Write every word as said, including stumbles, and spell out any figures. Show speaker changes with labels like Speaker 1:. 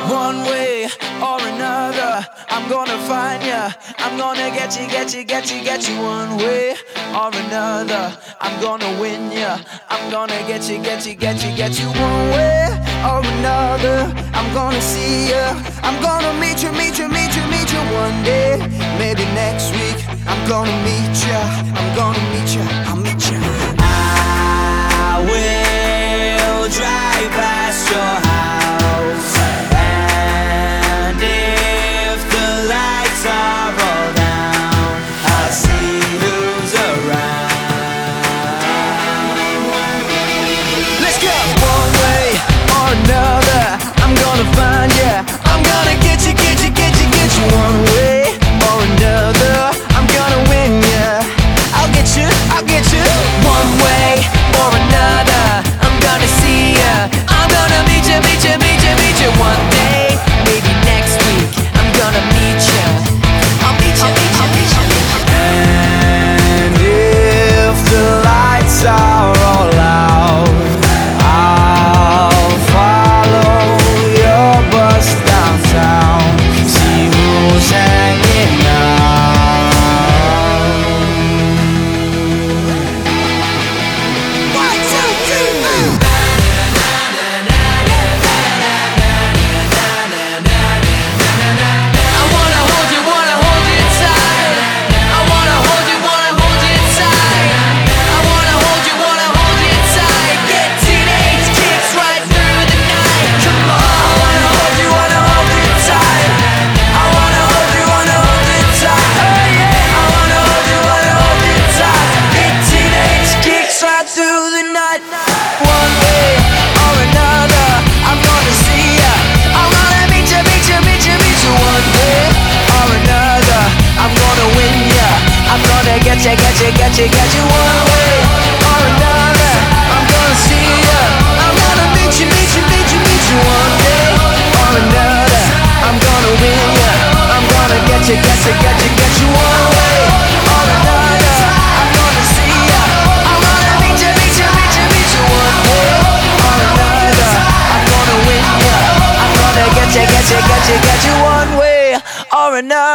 Speaker 1: One way or another, I'm gonna find ya. I'm gonna get you, get you, get you, get you. One way or another, I'm gonna win ya. I'm gonna get you, get you, get you, get you. One way or another, I'm gonna see ya. I'm gonna meet you, meet you, meet you, meet you one day. Maybe next week, I'm gonna meet ya. I'm gonna meet ya, I'll meet ya. I will drive past your house, and if the lights are all down, I'll see who's around. Let's go! One way or another, I'm gonna find ya. I'm gonna get you, get you, get you, get you. One way or another, I'm gonna win ya. I'll get you, I'll get you. One way or another, I'm gonna see ya. I'm gonna meet ya, meet ya, meet ya, meet ya one day. Maybe next week, I'm gonna meet ya. I'll meet ya, meet ya, meet ya, meet ya. And if the lights are all out, I'll follow your bus downtown, see who's hanging out. One, two, three, four. I wanna hold you, wanna hold you tight. I wanna hold you, wanna hold you tight. I wanna hold you, wanna hold you tight. Get teenage kicks right through the night. Come on. I wanna hold you, wanna hold you tight. I wanna hold you, wanna hold you tight. Oh yeah. I wanna hold you, wanna hold you tight. Get teenage kicks right through the night. One way or another, I'm gonna see ya. I'm gonna meet ya, meet ya, meet ya, meet ya. One way or another, I'm gonna win ya. I'm gonna get ya, get ya, get ya, get you. One way or another, I'm gonna see ya. I'm gonna meet you, meet you, meet you, meet you. One day or another, I'm gonna win ya. I'm gonna get ya, get ya, get ya, get you. One way or another, I'm gonna see ya. I'm gonna meet ya, meet ya, meet ya, meet you. One way or another, I'm gonna win ya. I'm gonna get ya, get ya, get ya, get you. One way or another.